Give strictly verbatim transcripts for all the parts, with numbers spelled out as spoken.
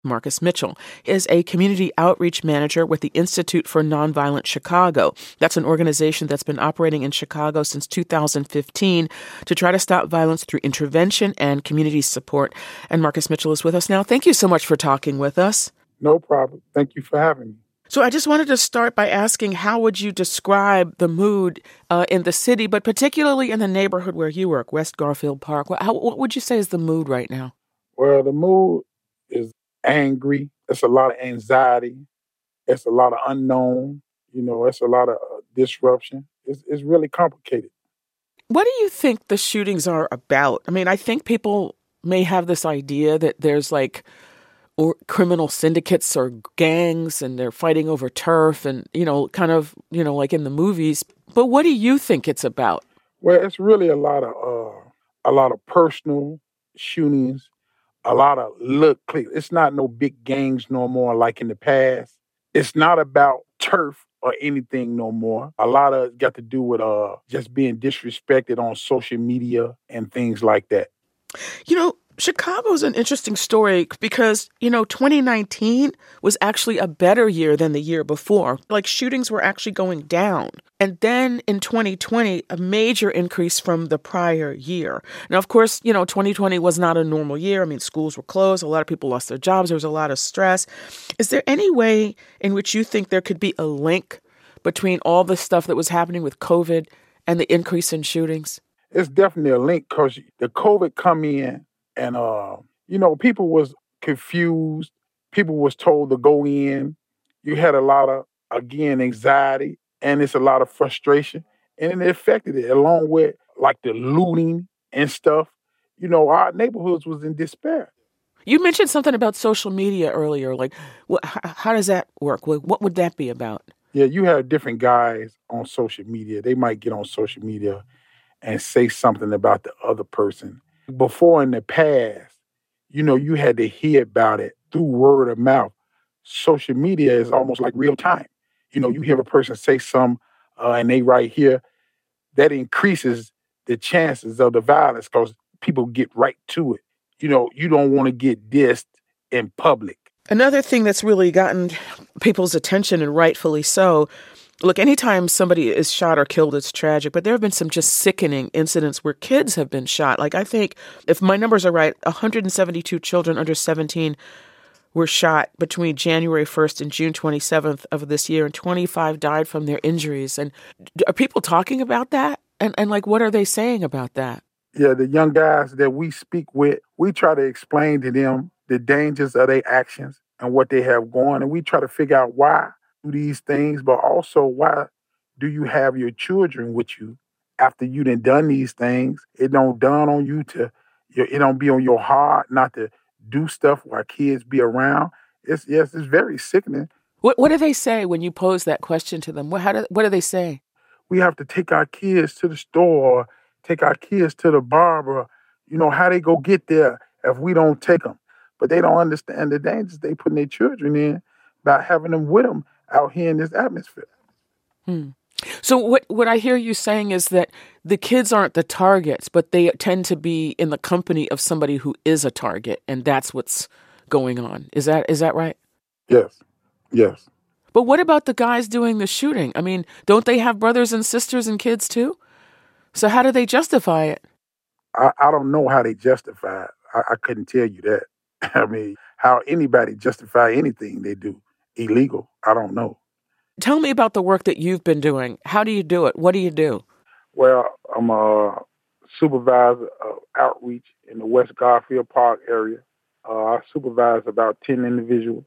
Marcus Mitchell is a community outreach manager with the Institute for Nonviolent Chicago. That's an organization that's been operating in Chicago since two thousand fifteen to try to stop violence through intervention and community support. And Marcus Mitchell is with us now. Thank you so much for talking with us. No problem. Thank you for having me. So I just wanted to start by asking, how would you describe the mood uh, in the city, but particularly in the neighborhood where you work, West Garfield Park? What, how, what would you say is the mood right now? Well, the mood is angry. It's a lot of anxiety. It's a lot of unknown. You know, it's a lot of uh, disruption. It's, it's really complicated. What do you think the shootings are about? I mean, I think people may have this idea that there's like or criminal syndicates or gangs and they're fighting over turf and, you know, kind of, you know, like in the movies. But what do you think it's about? Well, it's really a lot of uh, a lot of personal shootings, a lot of look. It's not no big gangs no more like in the past. It's not about turf or anything no more. A lot of it got to do with uh, just being disrespected on social media and things like that. You know, Chicago's an interesting story because, you know, twenty nineteen was actually a better year than the year before. Like shootings were actually going down. And then in twenty twenty, a major increase from the prior year. Now, of course, you know, twenty twenty was not a normal year. I mean, schools were closed. A lot of people lost their jobs. There was a lot of stress. Is there any way in which you think there could be a link between all the stuff that was happening with COVID and the increase in shootings? It's definitely a link because the COVID come in and, uh, you know, people was confused. People was told to go in. You had a lot of, again, anxiety and it's a lot of frustration. And it affected it along with like the looting and stuff. You know, our neighborhoods was in despair. You mentioned something about social media earlier. Like, what, how does that work? What would that be about? Yeah, you have different guys on social media. They might get on social media and say something about the other person. Before in the past, you know, you had to hear about it through word of mouth. Social media is almost like real time. You know, you hear a person say something uh, and they right here, that increases the chances of the violence because people get right to it. You know, you don't want to get dissed in public. Another thing that's really gotten people's attention, and rightfully so, look, anytime somebody is shot or killed, it's tragic, but there have been some just sickening incidents where kids have been shot. Like, I think, if my numbers are right, one hundred seventy-two children under seventeen were shot between January first and June twenty-seventh of this year, and twenty-five died from their injuries. And are people talking about that? And, and like, what are they saying about that? Yeah, the young guys that we speak with, we try to explain to them the dangers of their actions and what they have going, and we try to figure out why do these things, but also why do you have your children with you after you done done these things? It don't dawn on you to, it don't be on your heart not to do stuff while kids be around. It's yes, it's very sickening. What What do they say when you pose that question to them? What how do What do they say? We have to take our kids to the store, or take our kids to the barber. You know how they go get there if we don't take them. But they don't understand the dangers they putting their children in by having them with them out here in this atmosphere. Hmm. So what what I hear you saying is that the kids aren't the targets, but they tend to be in the company of somebody who is a target, and that's what's going on. Is that is that right? Yes. Yes. But what about the guys doing the shooting? I mean, don't they have brothers and sisters and kids too? So how do they justify it? I, I don't know how they justify it. I, I couldn't tell you that. I mean, how anybody justify anything they do illegal, I don't know. Tell me about the work that you've been doing. How do you do it? What do you do? Well, I'm a supervisor of outreach in the West Garfield Park area. Uh, I supervise about ten individuals.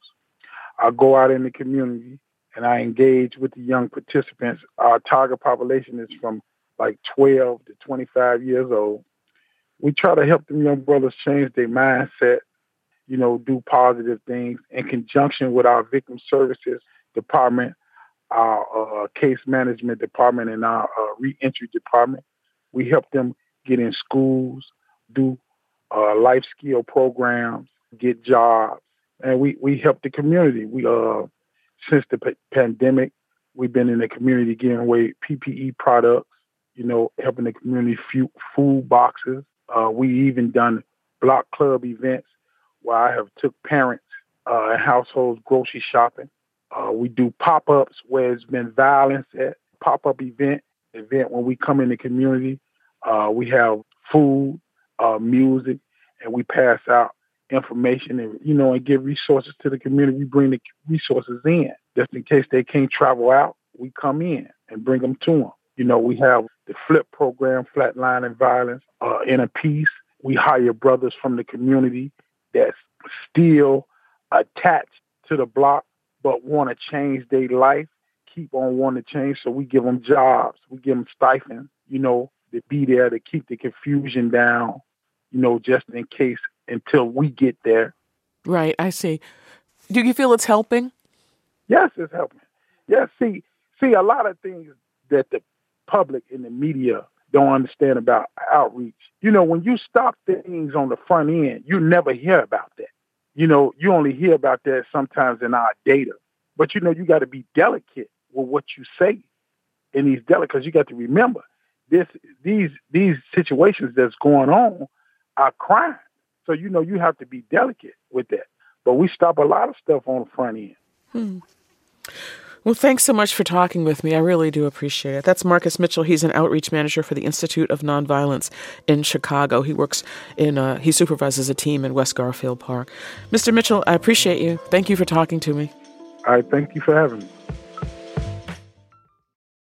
I go out in the community and I engage with the young participants. Our target population is from like twelve to twenty-five years old. We try to help them young brothers change their mindset, you know, do positive things in conjunction with our victim services department, our uh, case management department, and our uh, reentry department. We help them get in schools, do uh, life skill programs, get jobs, and we, we help the community. We uh since the p- pandemic, we've been in the community giving away P P E products, you know, helping the community f- food boxes. Uh, we even done block club events where I have took parents uh, and households grocery shopping. Uh, we do pop-ups where there's been violence at, pop-up event, event when we come in the community. Uh, we have food, uh, music, and we pass out information and, you know, and give resources to the community. We bring the resources in just in case they can't travel out. We come in and bring them to them. You know, we have the FLIP program, Flatlining Violence, uh, Inner Peace. We hire brothers from the community that's still attached to the block but want to change their life, keep on wanting to change. So we give them jobs. We give them stipends, you know, to be there to keep the confusion down, you know, just in case until we get there. Right, I see. Do you feel it's helping? Yes, it's helping. Yes, see, see, a lot of things that the public and the media don't understand about outreach. You know, when you stop things on the front end, you never hear about that. You know, you only hear about that sometimes in our data. But, you know, you got to be delicate with what you say in these delicate, because you got to remember, this these these situations that's going on are crime. So, you know, you have to be delicate with that. But we stop a lot of stuff on the front end. Hmm. Well, thanks so much for talking with me. I really do appreciate it. That's Marcus Mitchell. He's an outreach manager for the Institute of Nonviolence in Chicago. He works in, uh, he supervises a team in West Garfield Park. Mister Mitchell, I appreciate you. Thank you for talking to me. All right. Thank you for having me.